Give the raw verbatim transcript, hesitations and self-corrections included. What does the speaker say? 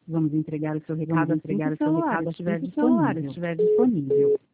Vamos entregar o seu recado Vamos assim que entregar o o seu celular recado estiver assim que o celular disponível. estiver disponível.